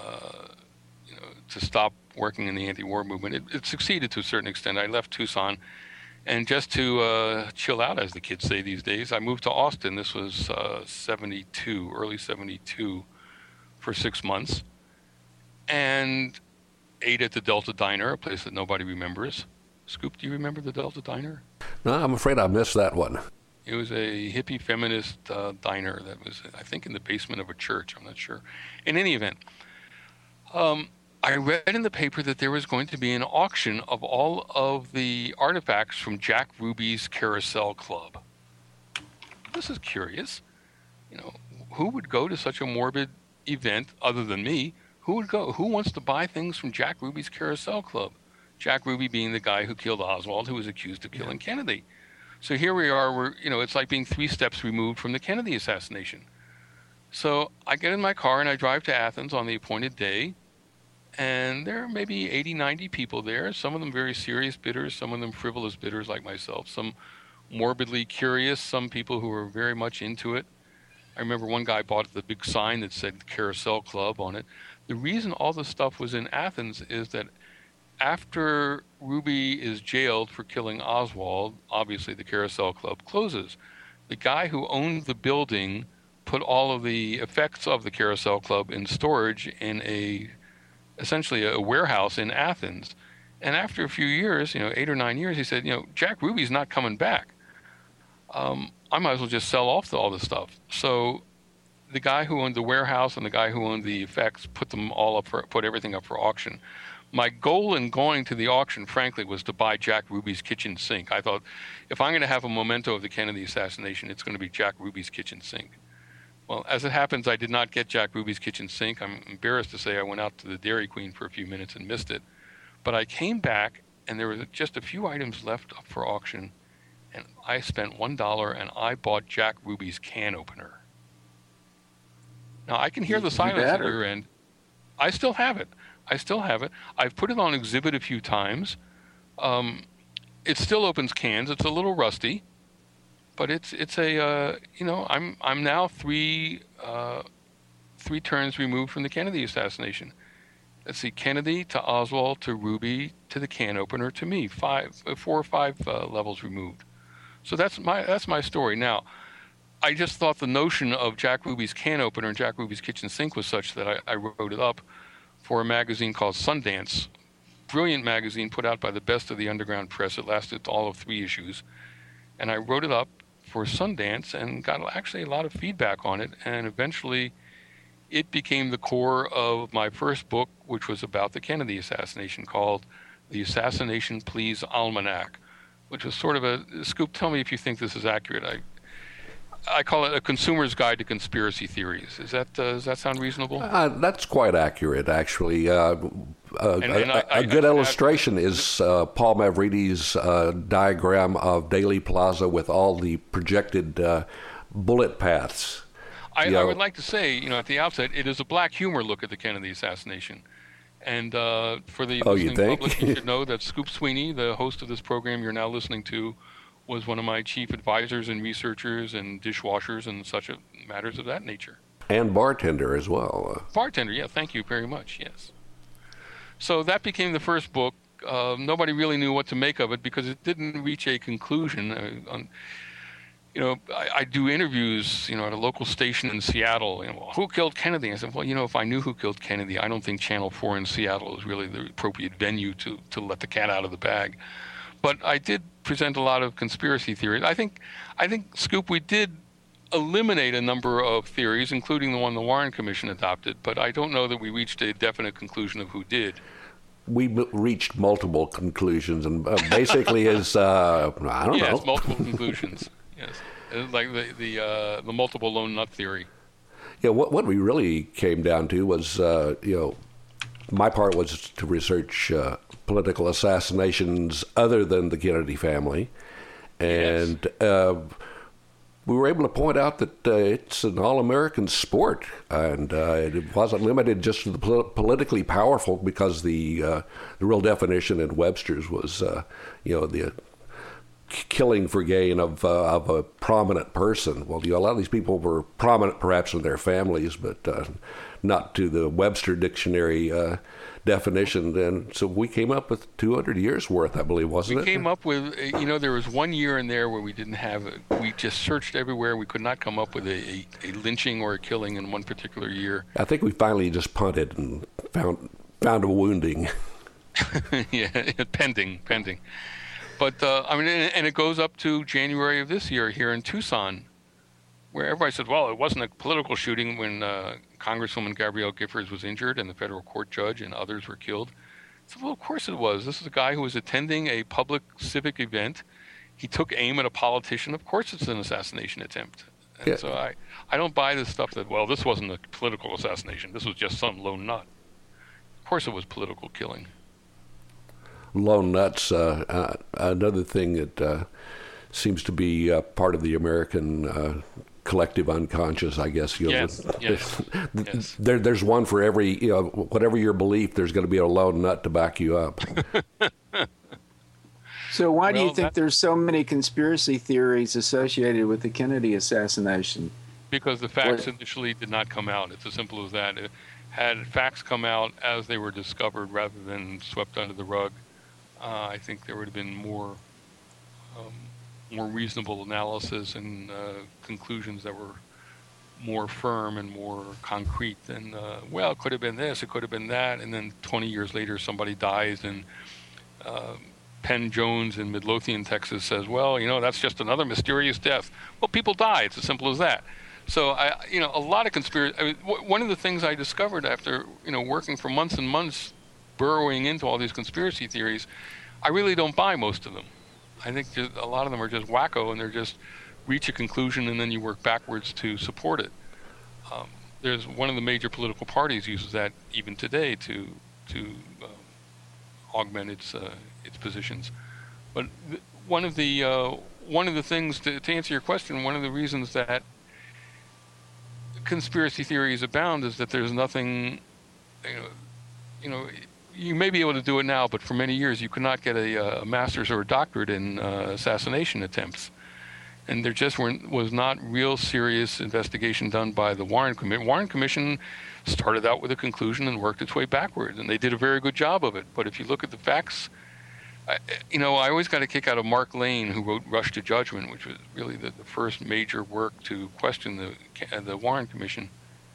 stop working in the anti-war movement, it succeeded to a certain extent. I left Tucson, and just to chill out, as the kids say these days, I moved to Austin. This was early 72, for 6 months, and ate at the Delta Diner, a place that nobody remembers. Scoop, do you remember the Delta Diner? No, I'm afraid I missed that one. It was a hippie feminist diner that was, I think, in the basement of a church. I'm not sure. In any event, I read in the paper that there was going to be an auction of all of the artifacts from Jack Ruby's Carousel Club. This is curious. Who would go to such a morbid event other than me? Who would go? Who wants to buy things from Jack Ruby's Carousel Club? Jack Ruby being the guy who killed Oswald, who was accused of killing Kennedy. So here we are, it's like being 3 steps removed from the Kennedy assassination. So I get in my car and I drive to Athens on the appointed day, and there are maybe 80, 90 people there, some of them very serious bidders, some of them frivolous bidders like myself, some morbidly curious, some people who are very much into it. I remember one guy bought the big sign that said Carousel Club on it. The reason all this stuff was in Athens is that after Ruby is jailed for killing Oswald, obviously the Carousel Club closes. The guy who owned the building put all of the effects of the Carousel Club in storage in essentially a warehouse in Athens. And after a few years, 8 or 9 years, he said, Jack Ruby's not coming back. I might as well just sell off all this stuff. So the guy who owned the warehouse and the guy who owned the effects put everything up for auction. My goal in going to the auction, frankly, was to buy Jack Ruby's kitchen sink. I thought, if I'm going to have a memento of the Kennedy assassination, it's going to be Jack Ruby's kitchen sink. Well, as it happens, I did not get Jack Ruby's kitchen sink. I'm embarrassed to say I went out to the Dairy Queen for a few minutes and missed it. But I came back, and there were just a few items left up for auction, and I spent $1, and I bought Jack Ruby's can opener. Now, I can hear the silence at your end. I still have it. I've put it on exhibit a few times. It still opens cans. It's a little rusty, but it's I'm now three turns removed from the Kennedy assassination. Let's see, Kennedy to Oswald to Ruby to the can opener to me, 4 or 5 levels removed. So that's my story. Now, I just thought the notion of Jack Ruby's can opener and Jack Ruby's kitchen sink was such that I wrote it up for a magazine called Sundance. Brilliant magazine put out by the best of the underground press. It lasted all of 3 issues. And I wrote it up for Sundance and got actually a lot of feedback on it. And eventually it became the core of my first book, which was about the Kennedy assassination, called The Assassination Pleas Almanac, which was sort of a, Scoop, tell me if you think this is accurate. I call it a consumer's guide to conspiracy theories. Does that sound reasonable? That's quite accurate, actually. A good illustration is Paul Mavrides' diagram of Daley Plaza with all the projected bullet paths. I would like to say, at the outset, it is a black humor look at the Kennedy assassination. And for the listening public, you should know that Scoop Sweeney, the host of this program you're now listening to, was one of my chief advisors and researchers and dishwashers and such matters of that nature. And bartender as well. Bartender, yeah, thank you very much, yes. So that became the first book. Nobody really knew what to make of it because it didn't reach a conclusion. I do interviews, at a local station in Seattle. Well, who killed Kennedy? I said, well, if I knew who killed Kennedy, I don't think Channel 4 in Seattle is really the appropriate venue to let the cat out of the bag. But I did present a lot of conspiracy theories. I think, Scoop, we did eliminate a number of theories, including the one the Warren Commission adopted, but I don't know that we reached a definite conclusion of who did. We reached multiple conclusions, and basically is, I don't know. Yes, multiple conclusions. Yes, like the multiple lone nut theory. Yeah, what we really came down to was, my part was to research political assassinations other than the Kennedy family, and we were able to point out that it's an all-American sport, and it wasn't limited just to the politically powerful, because the real definition in Webster's was, the killing for gain of a prominent person. Well, a lot of these people were prominent perhaps in their families, but not to the Webster dictionary definition. And so we came up with 200 years worth, I believe, wasn't it? We came up with, there was 1 year in there where we didn't have, we just searched everywhere. We could not come up with a lynching or a killing in one particular year. I think we finally just punted and found a wounding. Yeah, pending. But, and it goes up to January of this year here in Tucson, where everybody said, well, it wasn't a political shooting when Congresswoman Gabrielle Giffords was injured and the federal court judge and others were killed. So, well, of course it was. This is a guy who was attending a public civic event. He took aim at a politician. Of course it's an assassination attempt. And so I don't buy this stuff that, well, this wasn't a political assassination. This was just some lone nut. Of course it was political killing. Lone nuts, another thing that seems to be part of the American collective unconscious, I guess. Yes. There's one for every, whatever your belief, there's going to be a lone nut to back you up. So why do you think there's so many conspiracy theories associated with the Kennedy assassination? Because the facts initially did not come out. It's as simple as that. Had facts come out as they were discovered rather than swept under the rug, I think there would have been more reasonable analysis and conclusions that were more firm and more concrete than, it could have been this, it could have been that, and then 20 years later somebody dies and Penn Jones in Midlothian, Texas says, well, that's just another mysterious death. Well, people die. It's as simple as that. So, a lot of conspiracy. One of the things I discovered after, working for months and months, burrowing into all these conspiracy theories, I really don't buy most of them. I think a lot of them are just wacko, and they're just reach a conclusion, and then you work backwards to support it. There's one of the major political parties uses that even today to augment its positions. But one of the things to answer your question, one of the reasons that conspiracy theories abound is that there's nothing, you may be able to do it now, but for many years you could not get a master's or a doctorate in assassination attempts. And there just was not real serious investigation done by the Warren Commission. Warren Commission started out with a conclusion and worked its way backwards, and they did a very good job of it. But if you look at the facts, I always got a kick out of Mark Lane, who wrote Rush to Judgment, which was really the first major work to question the Warren Commission.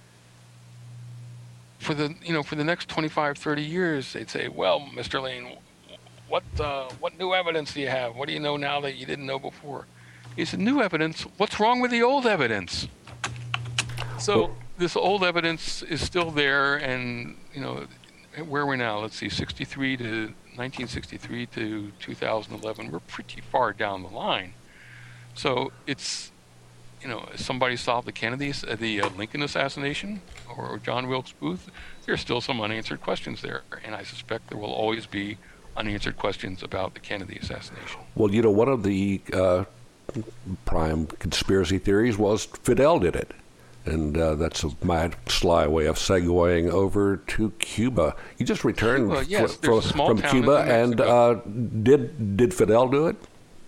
For the next 25, 30 years, they'd say, well, Mr. Lane, what new evidence do you have? What do you know now that you didn't know before? He said, new evidence? What's wrong with the old evidence? So this old evidence is still there, and, where are we now? Let's see, 1963 to 2011, we're pretty far down the line. So it's, somebody solved the Lincoln assassination or John Wilkes Booth, there's still some unanswered questions there, and I suspect there will always be unanswered questions about the Kennedy assassination. Well, one of the prime conspiracy theories was Fidel did it. And that's my sly way of segueing over to Cuba. You just returned from Cuba, and did Fidel do it?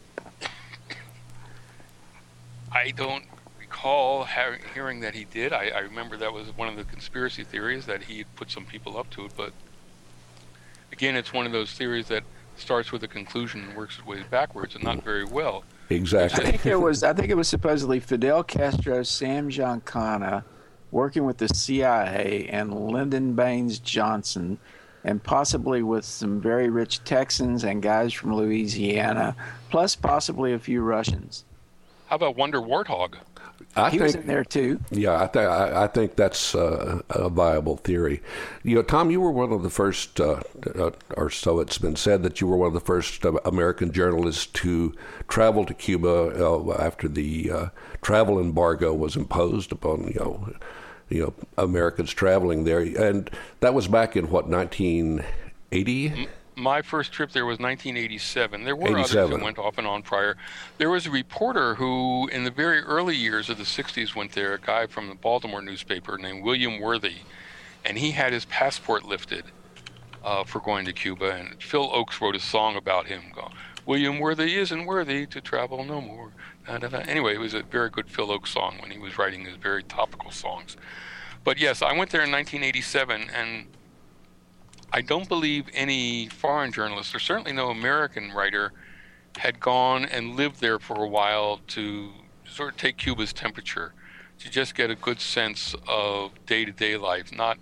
I don't recall hearing that he did. I remember that was one of the conspiracy theories, that he put some people up to it, but Again, it's one of those theories that starts with a conclusion and works its way backwards, and not very well. Exactly. I think it was supposedly Fidel Castro, Sam Giancana, working with the CIA and Lyndon Baines Johnson, and possibly with some very rich Texans and guys from Louisiana, plus possibly a few Russians. How about Wonder Warthog? He was in there too. Yeah, I think that's a viable theory. Tom, you were one of the first, or so it's been said, that you were one of the first American journalists to travel to Cuba after the travel embargo was imposed upon Americans traveling there, and that was back in what, 1980? My first trip there was 1987. There were others that went off and on prior. There was a reporter who, in the very early years of the 60s, went there, a guy from the Baltimore newspaper named William Worthy, and he had his passport lifted for going to Cuba, and Phil Oakes wrote a song about him, William Worthy isn't worthy to travel no more. Da, da, da. Anyway, it was a very good Phil Oakes song when he was writing his very topical songs. But yes, I went there in 1987, and I don't believe any foreign journalist, or certainly no American writer, had gone and lived there for a while to sort of take Cuba's temperature, to just get a good sense of day-to-day life, not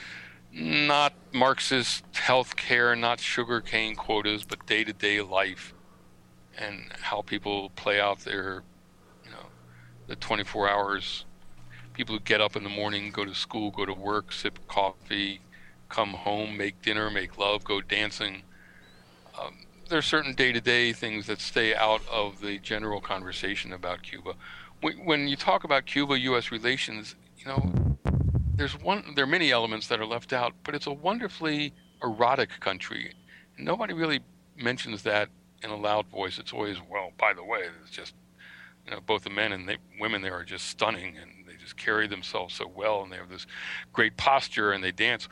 Marxist health care, not sugarcane quotas, but day-to-day life and how people play out their, the 24 hours. People who get up in the morning, go to school, go to work, sip coffee, come home, make dinner, make love, go dancing. There are certain day-to-day things that stay out of the general conversation about Cuba. When you talk about Cuba-U.S. relations, there are many elements that are left out, but it's a wonderfully erotic country. Nobody really mentions that in a loud voice. It's always, well, by the way, it's just, both the men and the women there are just stunning, and they just carry themselves so well, and they have this great posture, and they dance.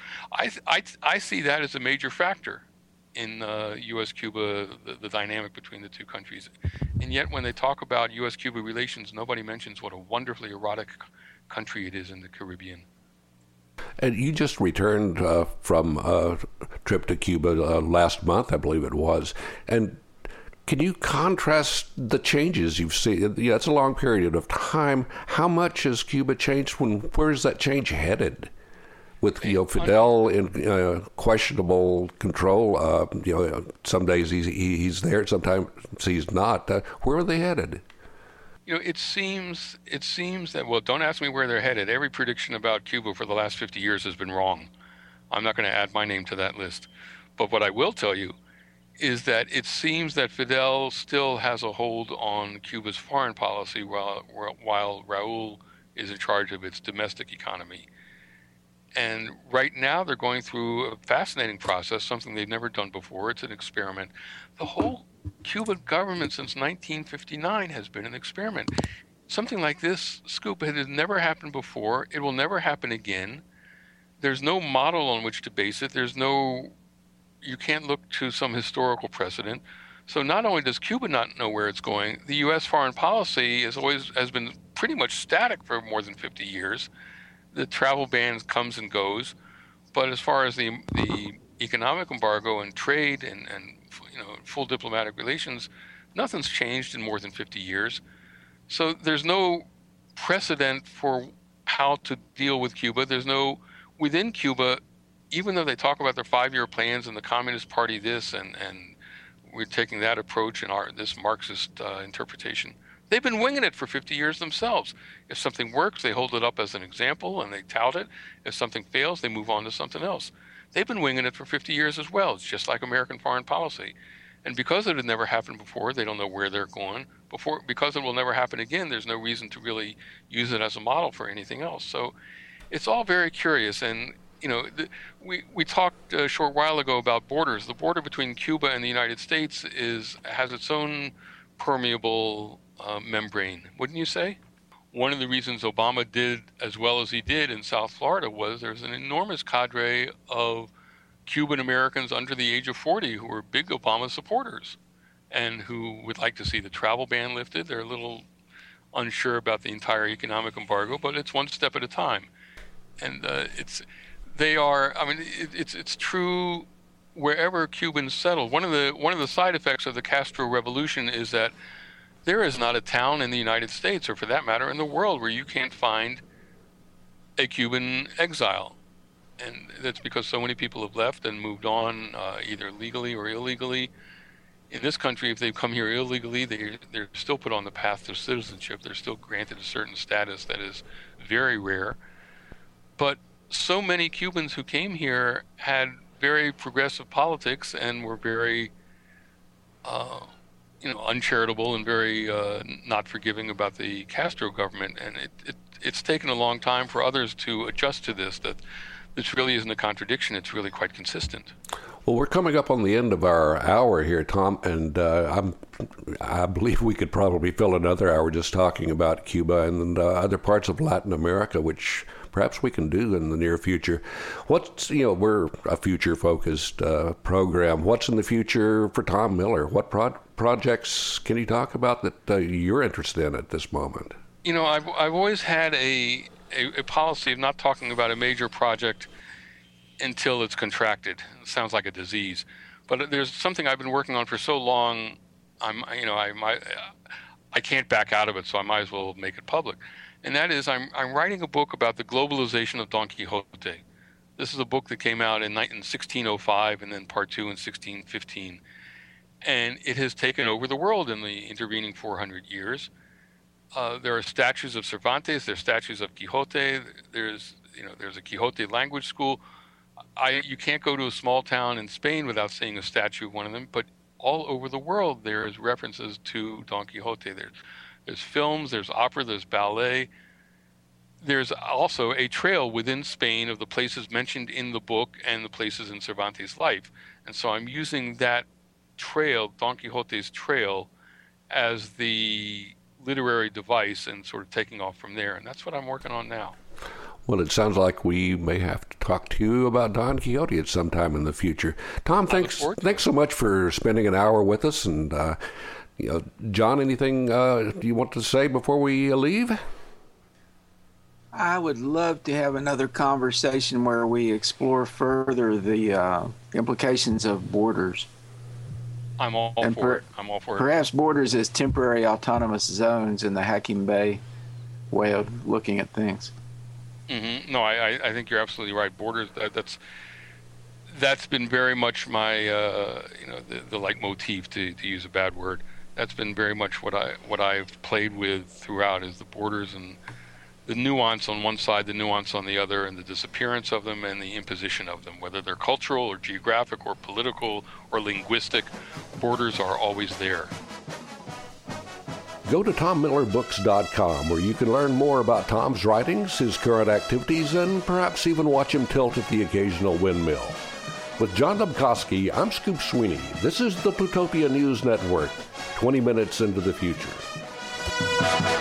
I see that as a major factor in U.S.-Cuba, the dynamic between the two countries. And yet when they talk about U.S.-Cuba relations, nobody mentions what a wonderfully erotic country it is in the Caribbean. And you just returned from a trip to Cuba last month, I believe it was. And can you contrast the changes you've seen? Yeah, it's a long period of time. How much has Cuba changed? Where is that change headed? With Fidel in questionable control, some days he's there, sometimes he's not. Where are they headed? It seems that, well, don't ask me where they're headed. Every prediction about Cuba for the last 50 years has been wrong. I'm not going to add my name to that list. But what I will tell you is that it seems that Fidel still has a hold on Cuba's foreign policy while Raul is in charge of its domestic economy. And right now they're going through a fascinating process, something they've never done before. It's an experiment. The whole Cuban government since 1959 has been an experiment. Something like this, Scoop, it has never happened before. It will never happen again. There's no model on which to base it. You can't look to some historical precedent. So not only does Cuba not know where it's going, the U.S. foreign policy has been pretty much static for more than 50 years. The travel ban comes and goes, but as far as the economic embargo and trade and full diplomatic relations, nothing's changed in more than 50 years. So there's no precedent for how to deal with Cuba. Within Cuba, even though they talk about their 5-year plans and the Communist Party this and we're taking that approach in this Marxist interpretation, they've been winging it for 50 years themselves. If something works, they hold it up as an example and they tout it. If something fails, they move on to something else. They've been winging it for 50 years as well. It's just like American foreign policy. And because it had never happened before, they don't know where they're going. Because it will never happen again, there's no reason to really use it as a model for anything else. So it's all very curious. And, we talked a short while ago about borders. The border between Cuba and the United States has its own permeable membrane, wouldn't you say? One of the reasons Obama did as well as he did in South Florida was there's an enormous cadre of Cuban Americans under the age of 40 who are big Obama supporters and who would like to see the travel ban lifted. They're a little unsure about the entire economic embargo, but it's one step at a time. And it's true wherever Cubans settled. One of the side effects of the Castro Revolution is that there is not a town in the United States, or for that matter in the world, where you can't find a Cuban exile. And that's because so many people have left and moved on, either legally or illegally. In this country, if they've come here illegally, they're still put on the path to citizenship. They're still granted a certain status that is very rare. But so many Cubans who came here had very progressive politics and were very, uncharitable and very not forgiving about the Castro government. And it's taken a long time for others to adjust to this, that this really isn't a contradiction. It's really quite consistent. Well, we're coming up on the end of our hour here, Tom, and I believe we could probably fill another hour just talking about Cuba and other parts of Latin America, which perhaps we can do in the near future. We're a future-focused program. What's in the future for Tom Miller? What projects can you talk about that you're interested in at this moment? I've always had a policy of not talking about a major project until it's contracted. It sounds like a disease, but there's something I've been working on for so long. I can't back out of it, so I might as well make it public. And that is, I'm writing a book about the globalization of Don Quixote. This is a book that came out in 1605, and then part 2 in 1615, and it has taken over the world in the intervening 400 years. There are statues of Cervantes. There's statues of Quixote. There's a Quixote language school. You can't go to a small town in Spain without seeing a statue of one of them, but all over the world there's references to Don Quixote. There's films, there's opera, there's ballet. There's also a trail within Spain of the places mentioned in the book and the places in Cervantes' life. And so I'm using that trail, Don Quixote's trail, as the literary device and sort of taking off from there. And that's what I'm working on now. Well, it sounds like we may have to talk to you about Don Quixote at some time in the future. Tom, thanks so much for spending an hour with us. And, John, anything you want to say before we leave? I would love to have another conversation where we explore further the implications of borders. I'm all for it. Perhaps borders as temporary autonomous zones in the Hacking Bay way of looking at things. Mm-hmm. No, I think you're absolutely right. Borders, that's been very much my, the leitmotif, to use a bad word. That's been very much what I've played with throughout, is the borders and the nuance on one side, the nuance on the other, and the disappearance of them and the imposition of them. Whether they're cultural or geographic or political or linguistic, borders are always there. Go to TomMillerBooks.com, where you can learn more about Tom's writings, his current activities, and perhaps even watch him tilt at the occasional windmill. With John Dobkowski, I'm Scoop Sweeney. This is the Plutopia News Network, 20 minutes into the future.